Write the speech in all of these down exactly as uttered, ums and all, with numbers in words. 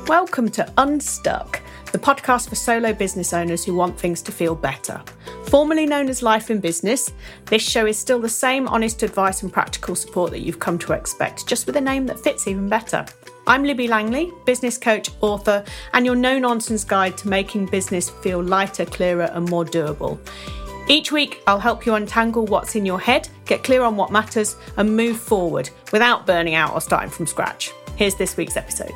Welcome to Unstuck, the podcast for solo business owners who want things to feel better. Formerly known as Life in Business, this show is still the same honest advice and practical support that you've come to expect, just with a name that fits even better. I'm Libby Langley, business coach, author, and your no-nonsense guide to making business feel lighter, clearer, and more doable. Each week, I'll help you untangle what's in your head, get clear on what matters, and move forward without burning out or starting from scratch. Here's this week's episode.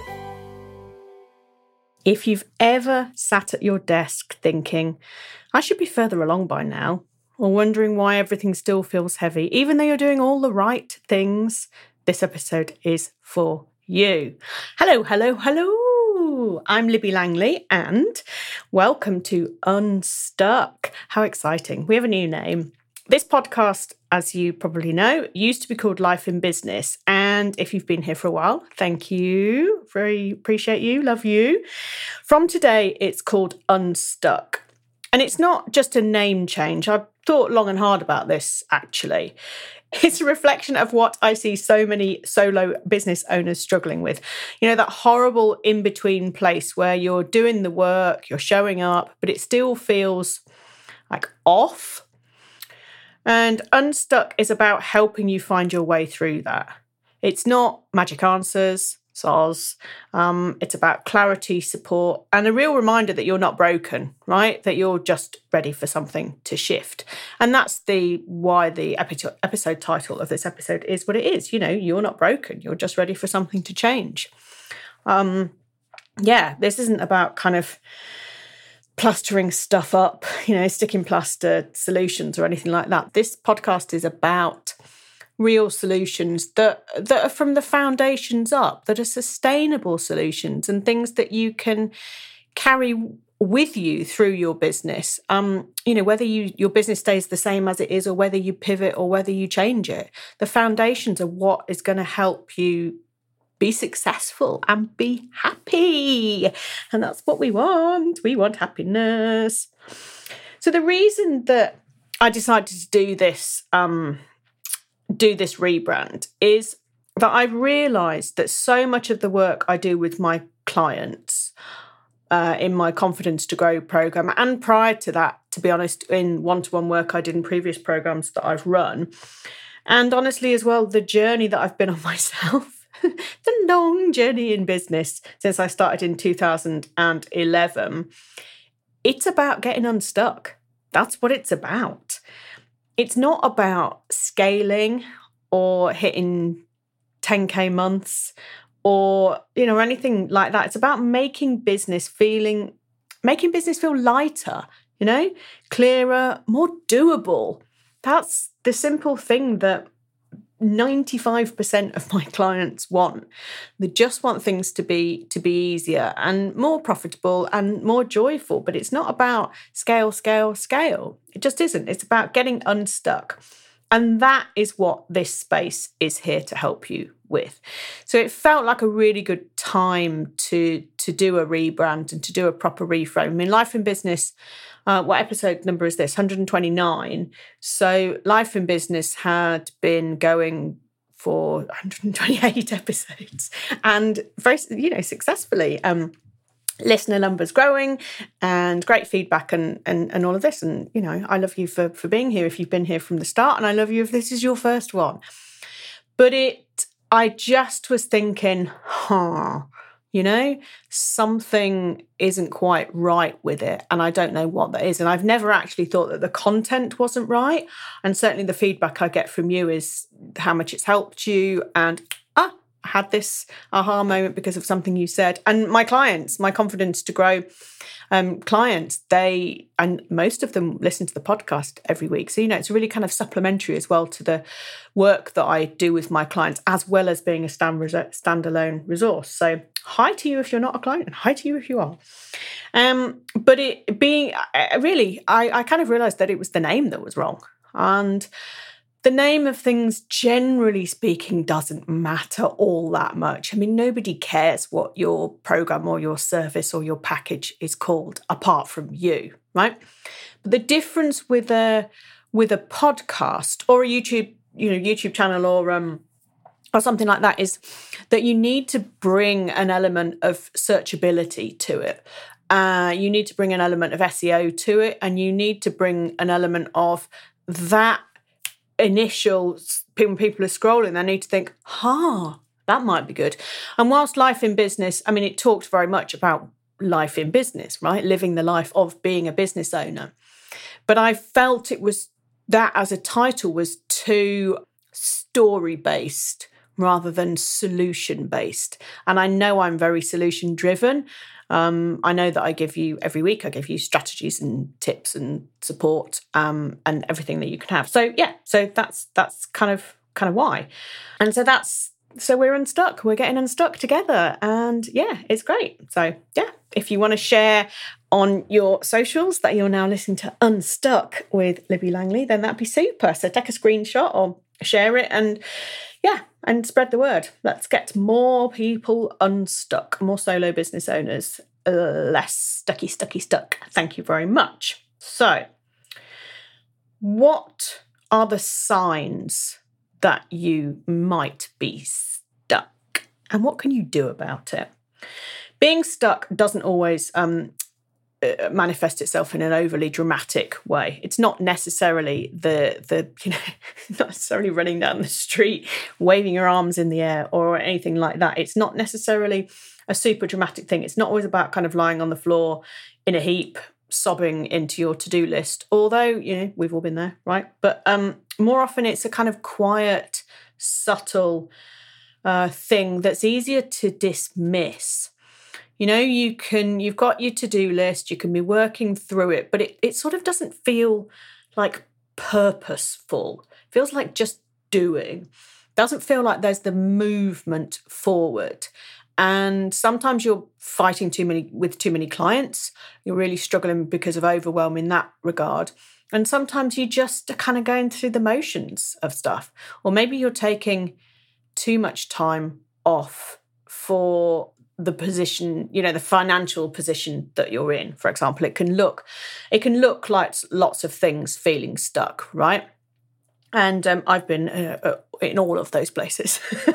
If you've ever sat at your desk thinking, I should be further along by now, or wondering why everything still feels heavy, even though you're doing all the right things, this episode is for you. Hello, hello, hello. I'm Libby Langley and welcome to Unstuck. How exciting. We have a new name. This podcast, as you probably know, used to be called Life in Business. And if you've been here for a while, thank you. Very appreciate you. Love you. From today, it's called Unstuck. And it's not just a name change. I've thought long and hard about this, actually. It's a reflection of what I see so many solo business owners struggling with. You know, that horrible in-between place where you're doing the work, you're showing up, but it still feels like off. And Unstuck is about helping you find your way through that. It's not magic answers, S O S. Um, it's about clarity, support, and a real reminder that you're not broken, right? That you're just ready for something to shift. And that's the why the episode, episode title of this episode is what it is. You know, you're not broken. You're just ready for something to change. Um, yeah, this isn't about kind of plastering stuff up, you know, sticking plaster solutions or anything like that. This podcast is about real solutions that that are from the foundations up, that are sustainable solutions and things that you can carry with you through your business. Um, you know, whether you your business stays the same as it is or whether you pivot or whether you change it. The foundations are what is going to help you be successful and be happy. And that's what we want. We want happiness. So the reason that I decided to do this, um, do this rebrand is that I've realised that so much of the work I do with my clients uh, in my Confidence to Grow program, and prior to that, to be honest, in one-to-one work I did in previous programs that I've run, and honestly as well, the journey that I've been on myself, the long journey in business since I started in two thousand eleven, it's about getting unstuck. That's what it's about. It's not about scaling or hitting ten K months or, you know, anything like that. It's about making business feeling, making business feel lighter, you know, clearer, more doable. That's the simple thing that ninety-five percent of my clients want. They just want things to be to be easier and more profitable and more joyful. But it's not about scale, scale, scale. It just isn't. It's about getting unstuck. And that is what this space is here to help you with. So it felt like a really good time to, to do a rebrand and to do a proper reframe. I mean, Life in Business, uh, what episode number is this? one hundred twenty-nine. So Life in Business had been going for one hundred twenty-eight episodes and very, you know, successfully. Um, listener numbers growing and great feedback and, and and all of this. And, you know, I love you for, for being here if you've been here from the start, and I love you if this is your first one. But it, I just was thinking, huh, you know, something isn't quite right with it. And I don't know what that is. And I've never actually thought that the content wasn't right. And certainly the feedback I get from you is how much it's helped you. And ah, I had this aha moment because of something you said. And my clients, my Confidence to Grow um, clients, they, and most of them listen to the podcast every week. So, you know, it's really kind of supplementary as well to the work that I do with my clients, as well as being a stand standalone resource. So hi to you if you're not a client, and hi to you if you are. Um, but it being, uh, really, I, I kind of realised that it was the name that was wrong. And the name of things, generally speaking, doesn't matter all that much. I mean, nobody cares what your program or your service or your package is called, apart from you, right? But the difference with a with a podcast or a YouTube, you know, YouTube channel or um or something like that, is that you need to bring an element of searchability to it. Uh, you need to bring an element of S E O to it, and you need to bring an element of that initial, when people are scrolling, they need to think, huh, that might be good. And whilst Life in Business, I mean, it talked very much about life in business, right? Living the life of being a business owner. But I felt it was, that as a title was too story-based rather than solution-based. And I know I'm very solution-driven. Um, I know that I give you, every week, I give you strategies and tips and support um, and everything that you can have. So yeah, so that's that's kind of kind of why. And so that's, so we're unstuck. We're getting unstuck together. And yeah, it's great. So yeah, if you want to share on your socials that you're now listening to Unstuck with Libby Langley, then that'd be super. So take a screenshot or share it, and yeah, and spread the word. Let's get more people unstuck, more solo business owners, uh, less stucky, stucky, stuck. Thank you very much. So, what are the signs that you might be stuck, and what can you do about it? Being stuck doesn't always um, uh, manifest itself in an overly dramatic way. It's not necessarily the the you know not necessarily running down the street waving your arms in the air or anything like that. It's not necessarily a super dramatic thing. It's not always about kind of lying on the floor in a heap sobbing into your to-do list, although you know we've all been there, right? But um more often it's a kind of quiet, subtle uh thing that's easier to dismiss. You know, you can, you've got your to-do list, you can be working through it, but it, it sort of doesn't feel like purposeful. It feels like just doing. It doesn't feel like there's the movement forward. And sometimes you're fighting too many with too many clients. You're really struggling because of overwhelm in that regard. And sometimes you just are kind of going through the motions of stuff. Or maybe you're taking too much time off for the position, you know, the financial position that you're in. For example, it can look, it can look like lots of things feeling stuck, right? And um, I've been uh, in all of those places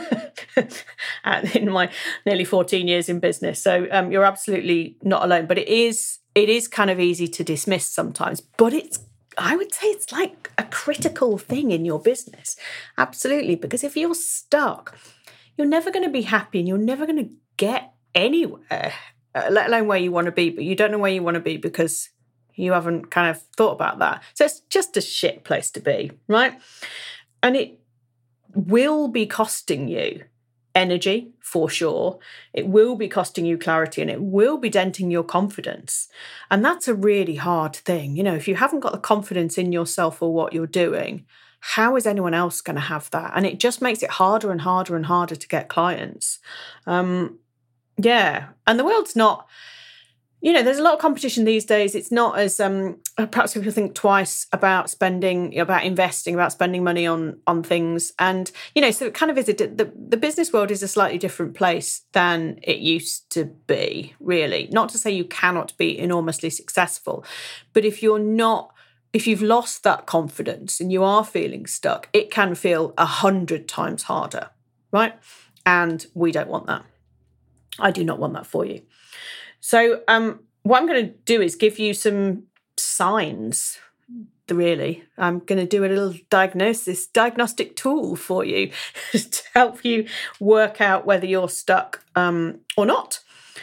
in my nearly fourteen years in business. So um, you're absolutely not alone. But it is, it is kind of easy to dismiss sometimes. But it's, I would say it's like a critical thing in your business. Absolutely. Because if you're stuck, you're never going to be happy and you're never going to get anywhere, uh, let alone where you want to be, but you don't know where you want to be because you haven't kind of thought about that. So it's just a shit place to be, right? And it will be costing you energy for sure. It will be costing you clarity, and it will be denting your confidence. And that's a really hard thing. You know, if you haven't got the confidence in yourself or what you're doing, how is anyone else going to have that? And it just makes it harder and harder and harder to get clients. Um, yeah. And the world's not, you know, there's a lot of competition these days. It's not as, um, perhaps people think twice about spending, about investing, about spending money on on things. And, you know, so it kind of is, a, the, the business world is a slightly different place than it used to be, really. Not to say you cannot be enormously successful, but if you're not, if you've lost that confidence and you are feeling stuck, it can feel a hundred times harder, right? And we don't want that. I do not want that for you. So um, what I'm going to do is give you some signs, really. I'm going to do a little diagnosis, diagnostic tool for you to help you work out whether you're stuck um, or not.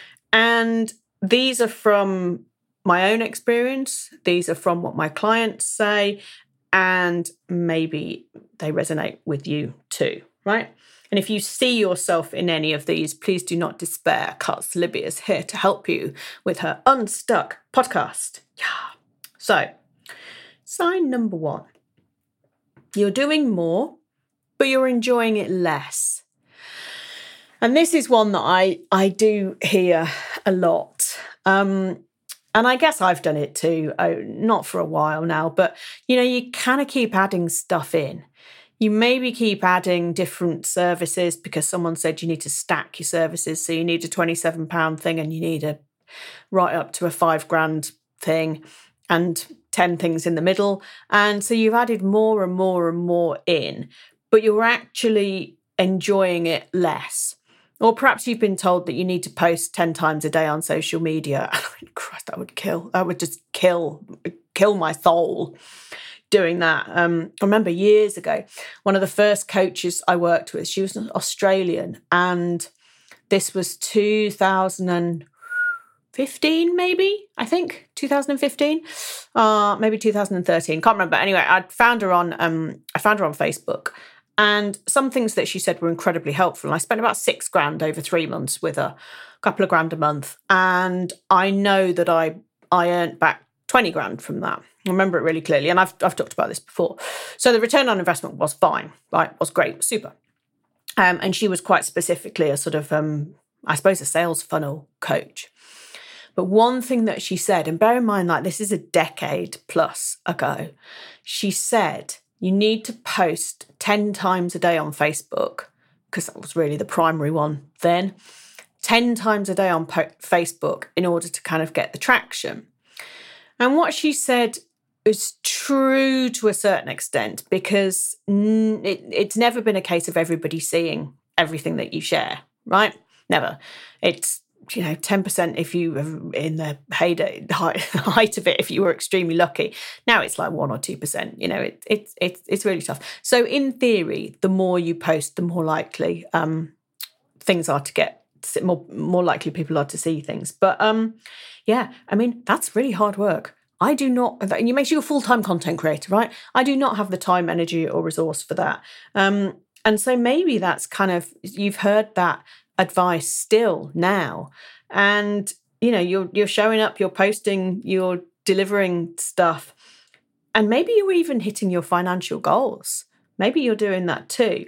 And these are from my own experience. These are from what my clients say, and maybe they resonate with you too, right? And if you see yourself in any of these, please do not despair, because Libby is here to help you with her Unstuck podcast. Yeah. So, sign number one. You're doing more, but you're enjoying it less. And this is one that I, I do hear a lot. Um, and I guess I've done it too, oh, not for a while now, but, you know, you kind of keep adding stuff in. You maybe keep adding different services because someone said you need to stack your services. So you need a twenty-seven pound thing and you need a right up to a five grand thing and ten things in the middle. And so you've added more and more and more in, but you're actually enjoying it less. Or perhaps you've been told that you need to post ten times a day on social media. Christ, that would kill. That would just kill, kill my soul doing that. Um, I remember years ago, one of the first coaches I worked with, she was an Australian, and this was two thousand fifteen, maybe, I think, two thousand fifteen, uh, maybe two thousand thirteen, can't remember. Anyway, I found her on, um, I found her on Facebook, and some things that she said were incredibly helpful. And I spent about six grand over three months with her, a couple of grand a month. And I know that I, I earned back twenty grand from that. I remember it really clearly. And I've, I've talked about this before. So the return on investment was fine, right? Was great, super. Um, and she was quite specifically a sort of, um, I suppose, a sales funnel coach. But one thing that she said, and bear in mind, like, this is a decade plus ago, she said, you need to post ten times a day on Facebook, because that was really the primary one then, ten times a day on po- Facebook in order to kind of get the traction. And what she said is true to a certain extent, because it, it's never been a case of everybody seeing everything that you share, right? Never. It's, you know, ten percent if you were in the heyday, height of it, if you were extremely lucky. Now it's like one or two percent, you know, it, it, it, it's really tough. So in theory, the more you post, the more likely um, things are to get, more, more likely people are to see things. But um, yeah, I mean, that's really hard work. I do not, and you make you a full-time content creator, right? I do not have the time, energy or resource for that. Um, and so maybe that's kind of, you've heard that advice still now, and you know you're you're showing up, you're posting, you're delivering stuff, and maybe you're even hitting your financial goals. Maybe you're doing that too.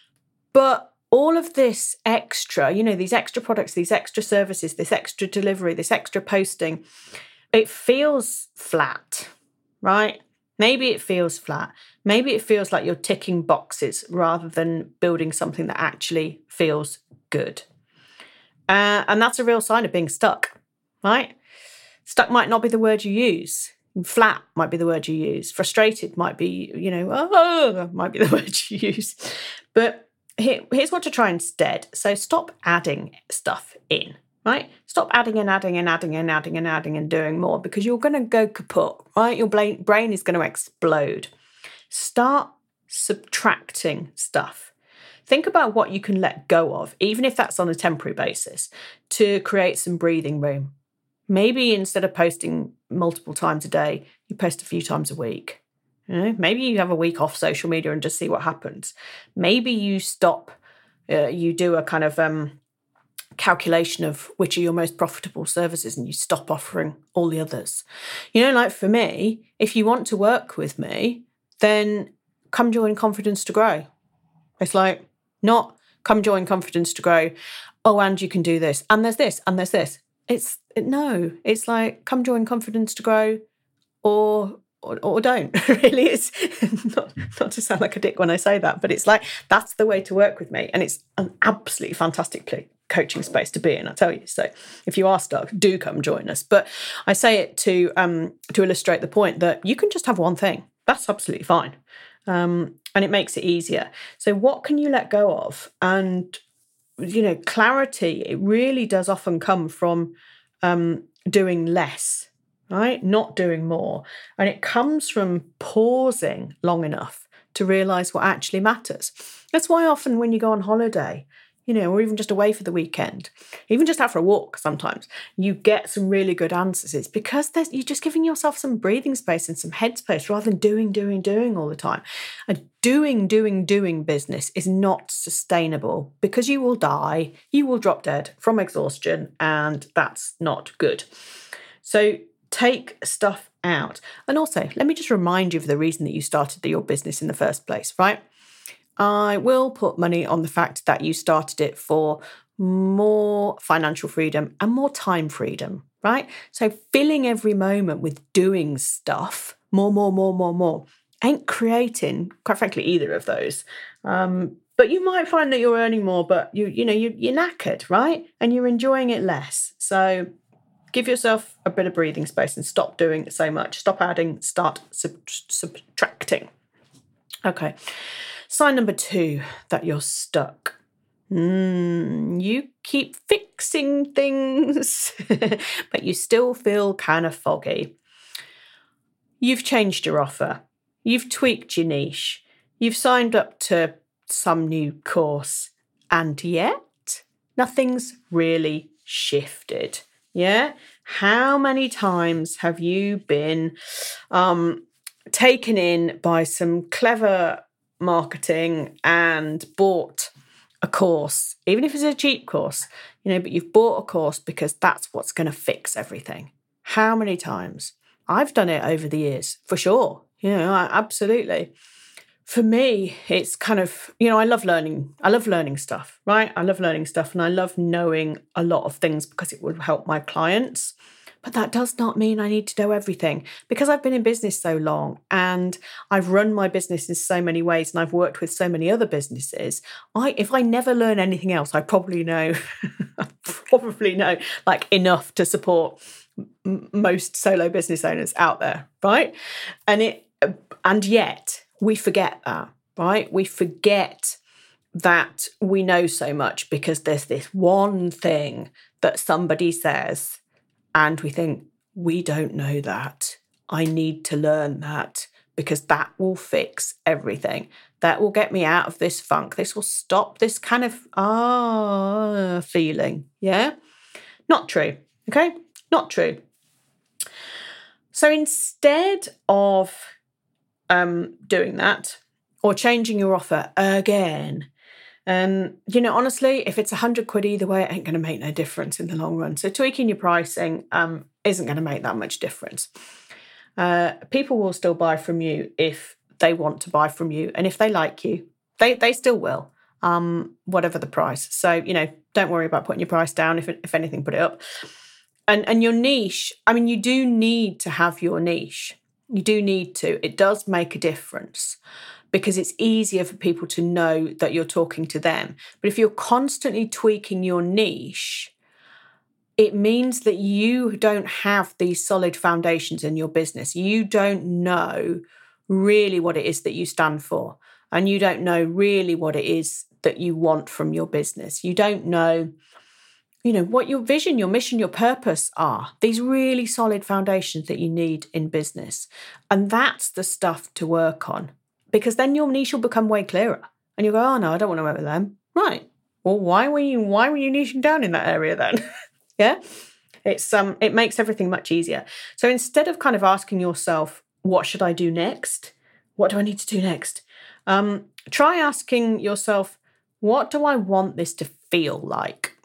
But all of this extra, you know, these extra products, these extra services, this extra delivery, this extra posting, it feels flat, right? Maybe it feels flat. Maybe it feels like you're ticking boxes rather than building something that actually feels good. Uh, and that's a real sign of being stuck, right? Stuck might not be the word you use. Flat might be the word you use. Frustrated might be, you know, oh, might be the word you use. But here, here's what to try instead. So stop adding stuff in, right? Stop adding and adding and adding and adding and adding and doing more, because you're going to go kaput, right? Your brain is going to explode. Start subtracting stuff. Think about what you can let go of, even if that's on a temporary basis, to create some breathing room. Maybe instead of posting multiple times a day, you post a few times a week. You know, maybe you have a week off social media and just see what happens. Maybe you stop, uh, you do a kind of um, calculation of which are your most profitable services and you stop offering all the others. You know, like for me, if you want to work with me, then come join Confidence to Grow. It's like, not come join Confidence to Grow. Oh, and you can do this. And there's this, and there's this. It's no, it's like, come join Confidence to Grow or or, or don't. Really, it's not, not to sound like a dick when I say that, but it's like, that's the way to work with me. And it's an absolutely fantastic play, coaching space to be in, I tell you. So if you are stuck, do come join us. But I say it to um to illustrate the point that you can just have one thing. That's absolutely fine. Um, and it makes it easier. So what can you let go of? And, you know, clarity, it really does often come from um, doing less, right? Not doing more. And it comes from pausing long enough to realise what actually matters. That's why often when you go on holiday, you know, or even just away for the weekend, even just out for a walk sometimes, you get some really good answers. It's because there's, you're just giving yourself some breathing space and some headspace rather than doing, doing, doing all the time. A doing, doing, doing business is not sustainable because you will die, you will drop dead from exhaustion, and that's not good. So take stuff out. And also, let me just remind you of the reason that you started your business in the first place, right? I will put money on the fact that you started it for more financial freedom and more time freedom, right? So filling every moment with doing stuff, more, more, more, more, more, ain't creating, quite frankly, either of those. Um, but you might find that you're earning more, but you, you know, you, you're knackered, right? And you're enjoying it less. So give yourself a bit of breathing space and stop doing so much. Stop adding, start sub- subtracting. Okay. Sign number two that you're stuck. Mm, you keep fixing things, but you still feel kind of foggy. You've changed your offer. You've tweaked your niche. You've signed up to some new course. And yet, nothing's really shifted. Yeah? How many times have you been um, taken in by some clever marketing and bought a course, even if it's a cheap course, you know, but you've bought a course because that's what's going to fix everything? How many times? I've done it over the years, for sure. You know, I, absolutely. For me, it's kind of, you know, I love learning. I love learning stuff, right? I love learning stuff and I love knowing a lot of things because it will help my clients. But that does not mean I need to know everything, because I've been in business so long and I've run my business in so many ways and I've worked with so many other businesses. I, if I never learn anything else, I probably know, I probably know like enough to support m- most solo business owners out there, right? And it, and yet we forget that, right? We forget that we know so much because there's this one thing that somebody says. And we think, we don't know that. I need to learn that because that will fix everything. That will get me out of this funk. This will stop this kind of ah feeling. Yeah? Not true. Okay? Not true. So instead of um, doing that or changing your offer again, Um, you know, honestly, if it's a hundred quid either way, it ain't going to make no difference in the long run. So tweaking your pricing um, isn't going to make that much difference. Uh, people will still buy from you if they want to buy from you. And if they like you, they, they still will, um, whatever the price. So, you know, don't worry about putting your price down. If, if anything, put it up. And, and your niche, I mean, you do need to have your niche. You do need to. It does make a difference, because it's easier for people to know that you're talking to them. But if you're constantly tweaking your niche, it means that you don't have these solid foundations in your business. You don't know really what it is that you stand for. And you don't know really what it is that you want from your business. You don't know, you know, what your vision, your mission, your purpose are. These really solid foundations that you need in business. And that's the stuff to work on. Because then your niche will become way clearer. And you go, oh no, I don't want to work with them. Right. Well, why were you why were you niching down in that area then? Yeah. It's um it makes everything much easier. So instead of kind of asking yourself, what should I do next? What do I need to do next? Um, try asking yourself, what do I want this to feel like?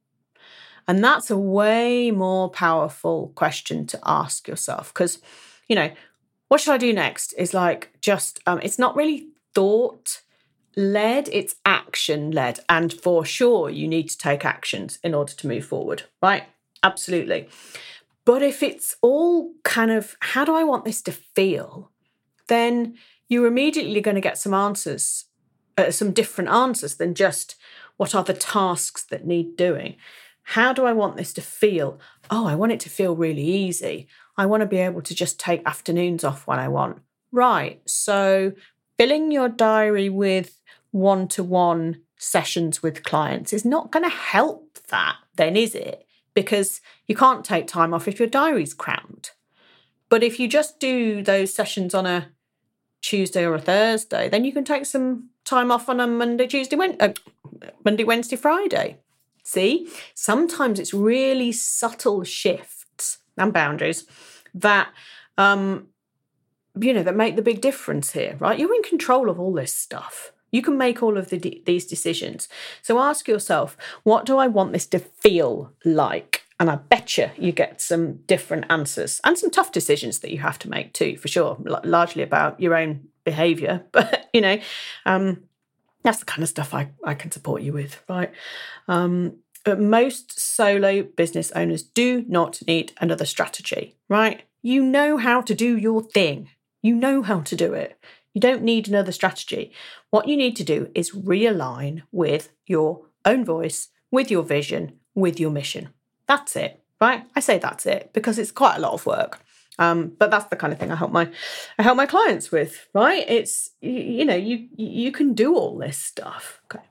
And that's a way more powerful question to ask yourself. Because, you know, what should I do next is like just, um, it's not really thought led, it's action led. And for sure, you need to take actions in order to move forward, right? Absolutely. But if it's all kind of, how do I want this to feel? Then you're immediately going to get some answers, uh, some different answers than just what are the tasks that need doing. How do I want this to feel? Oh, I want it to feel really easy. I want to be able to just take afternoons off when I want. Right. So filling your diary with one-to-one sessions with clients is not going to help that then, is it? Because you can't take time off if your diary's crammed. But if you just do those sessions on a Tuesday or a Thursday, then you can take some time off on a Monday, Tuesday, Wednesday, uh, Monday, Wednesday, Friday. See, sometimes it's really subtle shifts and boundaries that, um, you know, that make the big difference here, right? You're in control of all this stuff. You can make all of the de- these decisions. So ask yourself, what do I want this to feel like? And I bet you you get some different answers and some tough decisions that you have to make too, for sure, L- largely about your own behaviour. But, you know, um, that's the kind of stuff I, I can support you with, right? Um, but most solo business owners do not need another strategy, right? You know how to do your thing. You know how to do it. You don't need another strategy. What you need to do is realign with your own voice, with your vision, with your mission. That's it, right? I say that's it because it's quite a lot of work. Um, but that's the kind of thing I help my I help my clients with, right? It's, you, you know, you you can do all this stuff. Okay.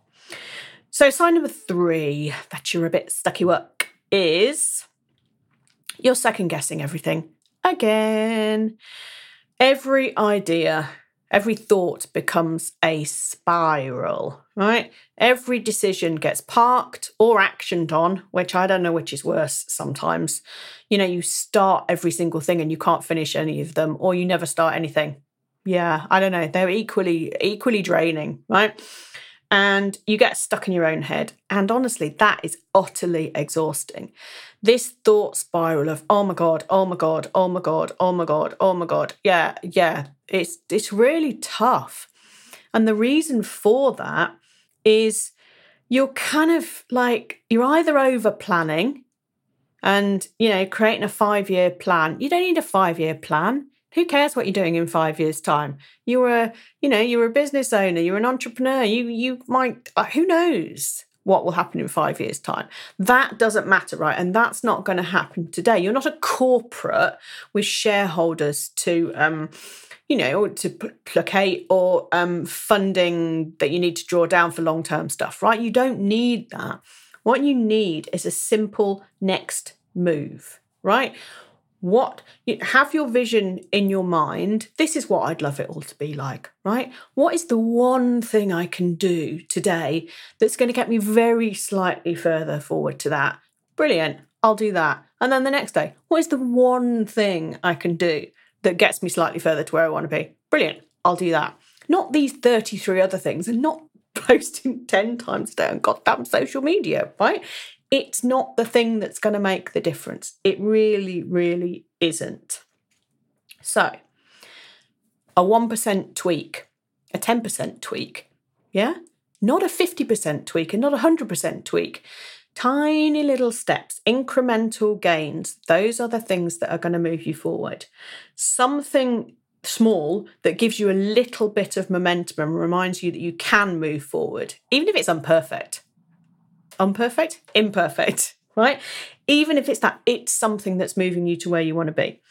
So sign number three that you're a bit stucky work is you're second guessing everything again. Every idea, every thought becomes a spiral, right? Every decision gets parked or actioned on, which I don't know which is worse sometimes. You know, you start every single thing and you can't finish any of them, or you never start anything. Yeah, I don't know. They're equally, equally draining, right? And you get stuck in your own head. And honestly, that is utterly exhausting. This thought spiral of, oh my God, oh my God, oh my God, oh my God, oh my God. Yeah, yeah, it's it's really tough. And the reason for that is you're kind of like, you're either over planning and, you know, creating a five-year plan. You don't need a five-year plan. Who cares what you're doing in five years' time? You're a, you know, you're a business owner, you're an entrepreneur. You you might, who knows what will happen in five years' time? That doesn't matter, right? And that's not going to happen today. You're not a corporate with shareholders to, um, you know, to placate or um, funding that you need to draw down for long-term stuff, right? You don't need that. What you need is a simple next move, right? What you have your vision in your mind. This is what I'd love it all to be like, right? What is the one thing I can do today that's going to get me very slightly further forward to that? Brilliant. I'll do that. And then the next day, what is the one thing I can do that gets me slightly further to where I want to be? Brilliant. I'll do that. Not these thirty-three other things, and not posting ten times a day on goddamn social media, right? It's not the thing that's going to make the difference. It really, really isn't. So, a one percent tweak, a ten percent tweak, yeah? Not a fifty percent tweak and not a one hundred percent tweak. Tiny little steps, incremental gains. Those are the things that are going to move you forward. Something small that gives you a little bit of momentum and reminds you that you can move forward, even if it's imperfect. Unperfect, imperfect, right? Even if it's that, it's something that's moving you to where you want to be.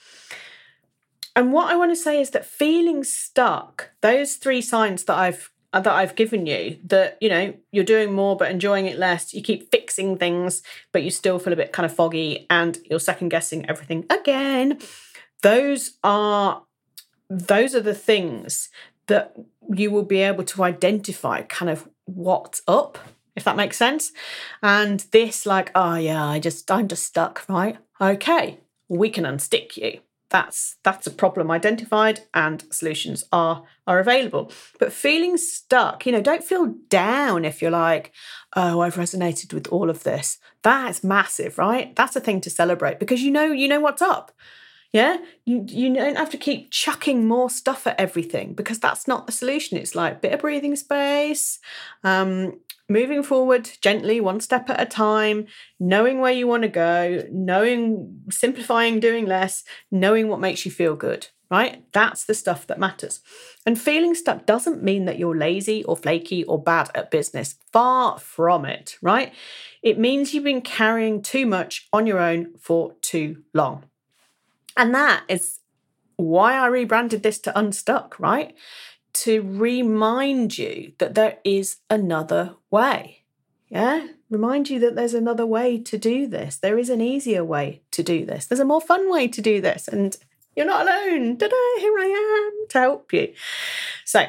And what I want to say is that feeling stuck, those three signs that I've that I've given you, that, you know, you're doing more but enjoying it less, you keep fixing things, but you still feel a bit kind of foggy and you're second guessing everything again. Those are those are the things that you will be able to identify kind of what's up, if that makes sense. And this like, oh yeah, I just, I'm just stuck, right? Okay, we can unstick you. That's that's a problem identified and solutions are, are available. But feeling stuck, you know, don't feel down if you're like, oh, I've resonated with all of this. That's massive, right? That's a thing to celebrate because you know, you know what's up. Yeah, you you don't have to keep chucking more stuff at everything because that's not the solution. It's like a bit of breathing space, um, moving forward gently, one step at a time, knowing where you want to go, knowing, simplifying, doing less, knowing what makes you feel good, right? That's the stuff that matters. And feeling stuck doesn't mean that you're lazy or flaky or bad at business. Far from it, right? It means you've been carrying too much on your own for too long. And that is why I rebranded this to Unstuck, right? To remind you that there is another way. Yeah? Remind you that there's another way to do this. There is an easier way to do this. There's a more fun way to do this. And you're not alone. Ta-da, here I am to help you. So,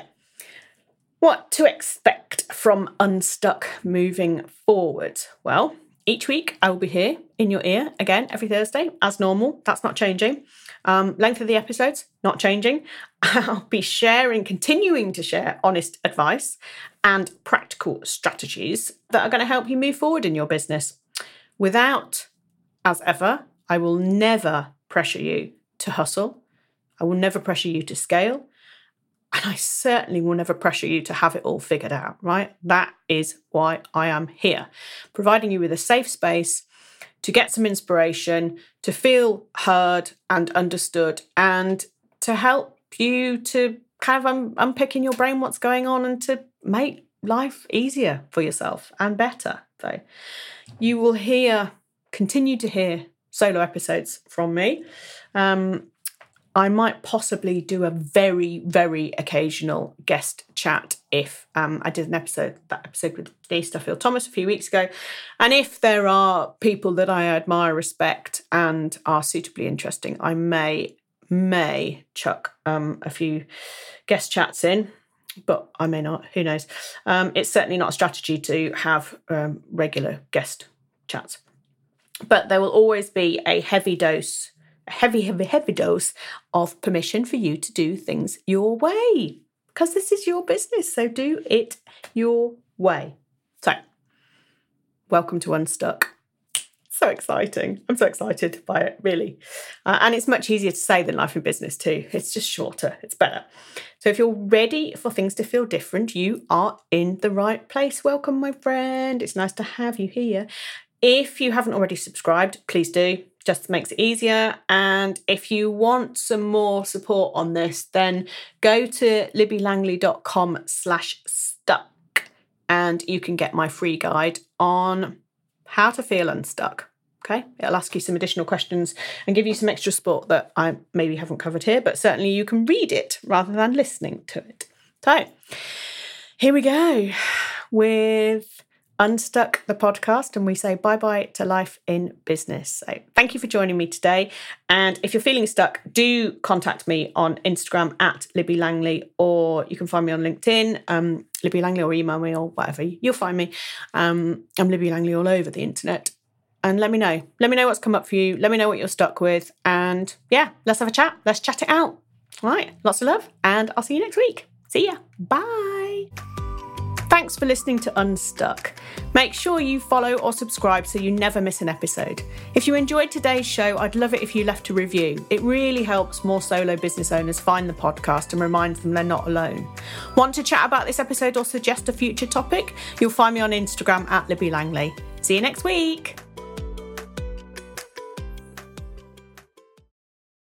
what to expect from Unstuck moving forward? Well, each week I will be here in your ear again every Thursday as normal. That's not changing. Um, length of the episodes, not changing. I'll be sharing, continuing to share honest advice and practical strategies that are going to help you move forward in your business. Without, as ever, I will never pressure you to hustle. I will never pressure you to scale. And I certainly will never pressure you to have it all figured out, right? That is why I am here, providing you with a safe space to get some inspiration, to feel heard and understood, and to help you to kind of un- unpick in your brain what's going on and to make life easier for yourself and better. So you will hear, continue to hear solo episodes from me. Um, I might possibly do a very, very occasional guest chat if um, I did an episode, that episode with Denise Duffield-Thomas a few weeks ago. And if there are people that I admire, respect, and are suitably interesting, I may, may chuck um, a few guest chats in, but I may not, who knows. Um, it's certainly not a strategy to have um, regular guest chats. But there will always be a heavy dose heavy, heavy, heavy dose of permission for you to do things your way, because this is your business, so do it your way. So, welcome to Unstuck. So exciting. I'm so excited by it, really. Uh, and it's much easier to say than life in business too. It's just shorter. It's better. So if you're ready for things to feel different, you are in the right place. Welcome, my friend. It's nice to have you here. If you haven't already subscribed, please do. Just makes it easier. And if you want some more support on this, then go to libbylangley.com slash stuck and you can get my free guide on how to feel unstuck. Okay, it'll ask you some additional questions and give you some extra support that I maybe haven't covered here, but certainly you can read it rather than listening to it. So here we go with Unstuck, the podcast, and we say bye-bye to life in business. So thank you for joining me today. And if you're feeling stuck, do contact me on Instagram at Libby Langley, or you can find me on LinkedIn, um, Libby Langley, or email me or whatever. You'll find me. Um, I'm Libby Langley all over the internet. And let me know. Let me know what's come up for you. Let me know what you're stuck with. And yeah, let's have a chat. Let's chat it out. All right. Lots of love. And I'll see you next week. See ya. Bye. Thanks for listening to Unstuck. Make sure you follow or subscribe so you never miss an episode. If you enjoyed today's show, I'd love it if you left a review. It really helps more solo business owners find the podcast and reminds them they're not alone. Want to chat about this episode or suggest a future topic? You'll find me on Instagram at Libby Langley. See you next week.